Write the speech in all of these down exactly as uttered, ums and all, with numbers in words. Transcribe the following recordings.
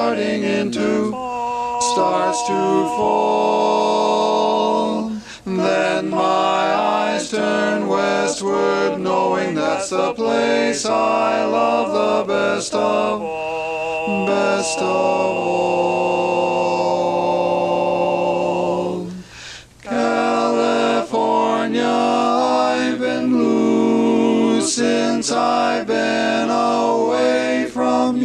starting into, starts to fall. Then my eyes turn westward, knowing that's the place I love the best of, best of all. California, I've been blue since I've been away from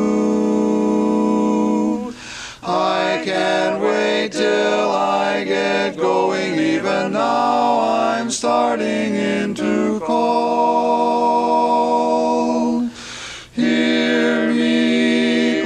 you. I can't wait till I get going, even now I'm starting in to call. Hear me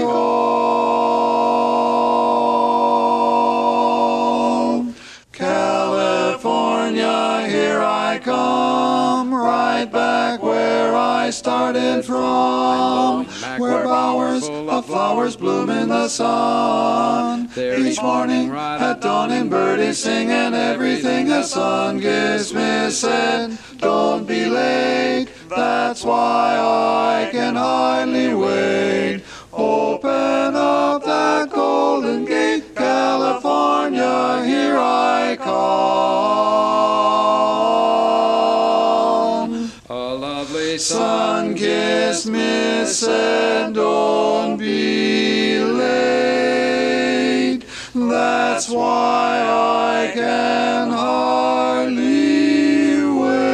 call. California, here I come, right back where I started from, where bowers of flowers bloom in the sun. Each morning at dawn and birdies sing, and everything the sun gives me said, don't be late, that's why I can hardly wait. Open up that golden gate, California, here I come. A lovely Sun-kissed miss said, don't be late, that's why I can hardly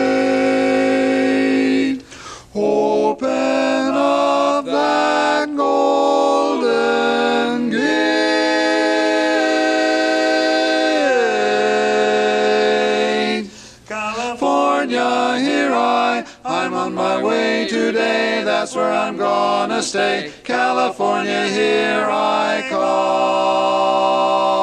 wait. Open up that golden gate. California, here I, I'm on my way today, that's where I'm gonna stay. California, here I call.